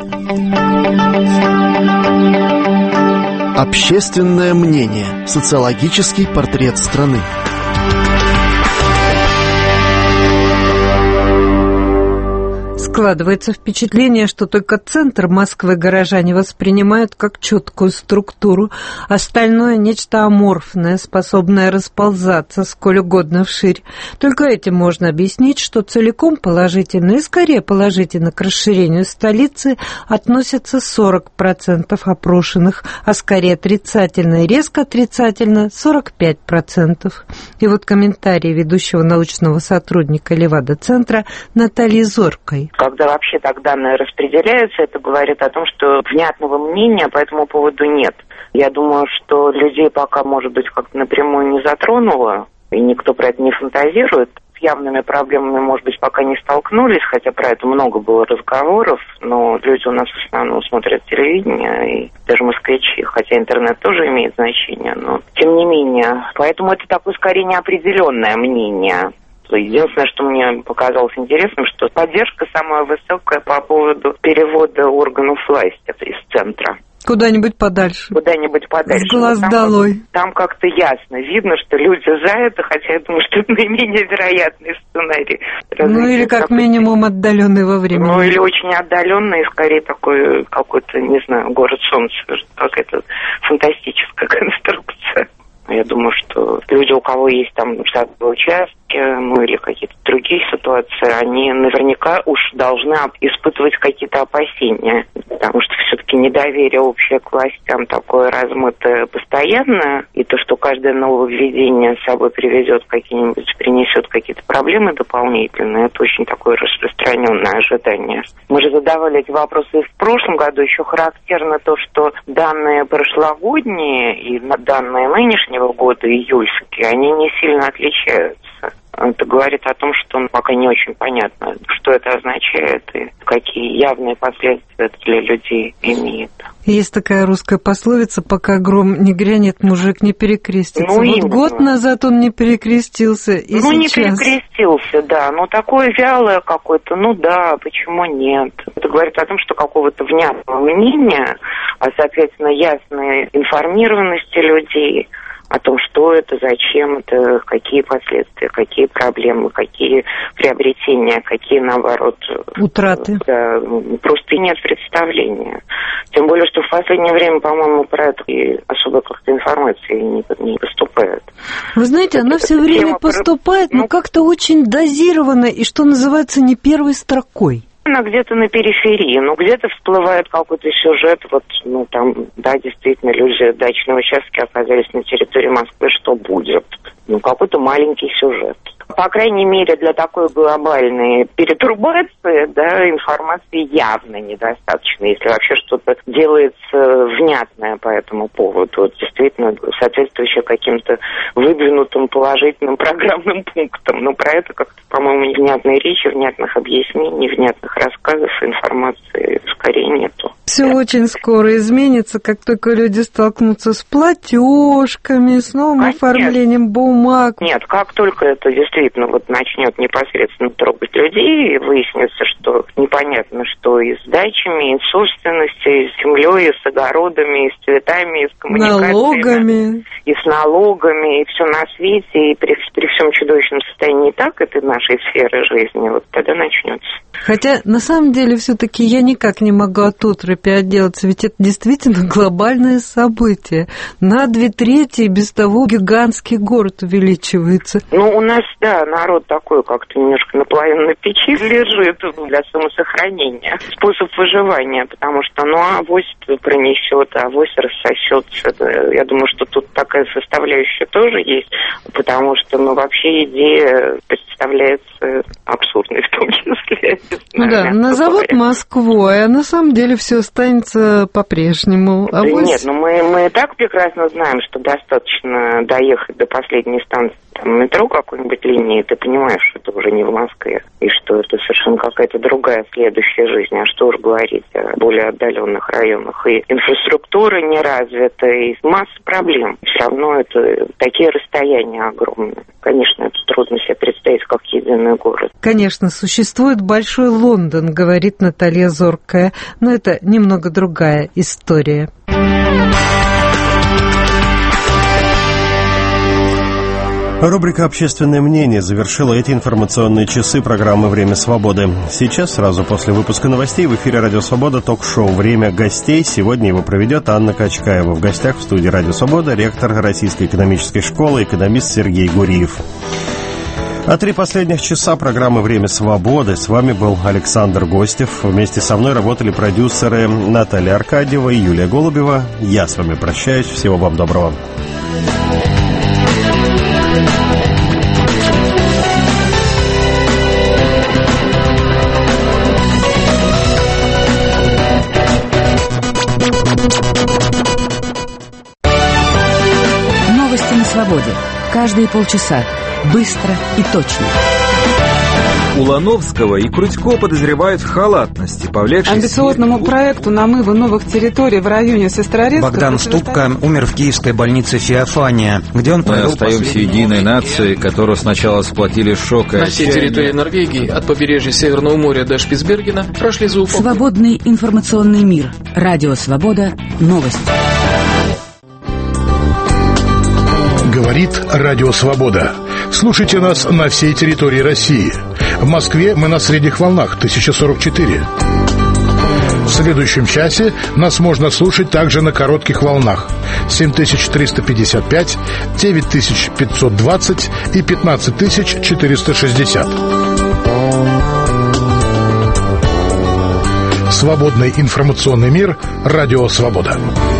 Общественное мнение. Социологический портрет страны. Складывается впечатление, что только центр Москвы горожане воспринимают как четкую структуру, остальное – нечто аморфное, способное расползаться сколь угодно вширь. Только этим можно объяснить, что целиком положительно и скорее положительно к расширению столицы относятся 40% опрошенных, а скорее отрицательно и резко отрицательно 45%. И вот комментарий ведущего научного сотрудника Левада-центра Натальи Зоркой. Когда вообще так данные распределяются, это говорит о том, что внятного мнения по этому поводу нет. Я думаю, что людей пока, может быть, как-то напрямую не затронуло, и никто про это не фантазирует. С явными проблемами, может быть, пока не столкнулись, хотя про это много было разговоров, но люди у нас в основном смотрят телевидение, и даже москвичи, хотя интернет тоже имеет значение, но тем не менее. Поэтому это такое скорее неопределенное мнение. Единственное, что мне показалось интересным, что поддержка самая высокая по поводу перевода органов власти из центра. Куда-нибудь подальше. Куда-нибудь подальше. С глаз долой. Там как-то ясно видно, что люди за это, хотя я думаю, что это наименее вероятный сценарий. Ну или как минимум отдаленный во времени. Ну или очень отдаленный, скорее такой какой-то, не знаю, город солнца, какая-то фантастическая конструкция. Я думаю, что люди, у кого есть там штатные участки, ну или какие-то другие ситуации, они наверняка уж должны испытывать какие-то опасения, потому что все-таки недоверие общее к властям такое размытое постоянно, и то, что каждое нововведение с собой принесет какие-то проблемы дополнительные, это очень такое распространенное ожидание. Мы же задавали эти вопросы и в прошлом году. Еще характерно то, что данные прошлогодние и данные нынешнего года, июльские, они не сильно отличаются. Это говорит о том, что пока не очень понятно, что это означает и какие явные последствия это для людей имеет. Есть такая русская пословица: пока гром не грянет, мужик не перекрестится. Ну, вот именно. Год назад он не перекрестился, и сейчас... не перекрестился, да, но такое вялое какое-то, почему нет? Это говорит о том, что какого-то внятного мнения, а, соответственно, ясной информированности людей о том, что это, зачем это, какие последствия, какие проблемы, какие приобретения, какие, наоборот... Утраты. Да, просто нет представления. Тем более, что в последнее время, по-моему, про это и особо как-то информации не поступает. Вы знаете, она все время поступает, но как-то очень дозированно и, что называется, не первой строкой. Она где-то на периферии, где-то всплывает какой-то сюжет, действительно, люди дачные участки оказались на территории Москвы, что будет? Какой-то маленький сюжет. По крайней мере, для такой глобальной перетурбации, информации явно недостаточно, если вообще что-то делается внятное по этому поводу, действительно соответствующее каким-то выдвинутым положительным программным пунктам. Но про это как-то, по-моему, внятной речи, внятных объяснений, внятных рассказов, информации скорее нету. Все очень скоро изменится, как только люди столкнутся с платежками, с новым оформлением бумаг. Нет, как только это действительно начнет непосредственно трогать людей, и выяснится, что непонятно, что и с дачами, и с собственностью, и с землей, и с огородами, и с цветами, и с коммуникациями. Налогами. И с налогами, и все на свете, и при всем чудовищном состоянии так этой нашей сферы жизни, тогда начнется. Хотя, на самом деле, все-таки я никак не могу от оторопи отделаться, ведь это действительно глобальное событие. На 2/3 без того гигантский город увеличивается. У нас, народ такой как-то немножко наполовину на печи лежит для самосохранения. Способ выживания, потому что, авось пронесет, авось рассосется. Я думаю, что тут такая составляющая тоже есть, потому что, вообще идея представляется абсурдной в том числе. Назовут Москву, а на самом деле все останется по-прежнему. Нет, мы и так прекрасно знаем, что достаточно доехать до последней станции метро какой-нибудь линии, ты понимаешь, что это уже не в Москве, и что это совершенно какая-то другая следующая жизнь. А что уж говорить о более отдаленных районах. И инфраструктура не развита, и масса проблем. Все равно это такие расстояния огромные. Конечно, это трудно себе представить как единый город. Конечно, существует большой Лондон, говорит Наталья Зоркая, но это немного другая история. Рубрика «Общественное мнение» завершила эти информационные часы программы «Время свободы». Сейчас, сразу после выпуска новостей, в эфире «Радио Свобода» ток-шоу «Время гостей». Сегодня его проведет Анна Качкаева. В гостях в студии «Радио Свобода» ректор Российской экономической школы, экономист Сергей Гуриев. А 3 последних часа программы «Время свободы». С вами был Александр Гостев. Вместе со мной работали продюсеры Наталья Аркадьева и Юлия Голубева. Я с вами прощаюсь. Всего вам доброго. Новости на свободе. Каждые полчаса. Быстро и точно. Улановского и Крутько подозревают в халатности, повлекшей... Амбициозному проекту намыва новых территорий в районе Сестрорецка... Богдан Ступка умер в киевской больнице Феофания, где он провел... Мы остаемся единой нацией, которую сначала сплотили шок и На всей территории Норвегии, от побережья Северного моря до Шпицбергена, прошли заупокой. Свободный информационный мир. Радио Свобода. Новости. Говорит Радио Свобода. Слушайте нас на всей территории России. В Москве мы на средних волнах 1044. В следующем часе нас можно слушать также на коротких волнах 7355, 9520 и 15460. Свободный информационный мир. Радио Свобода.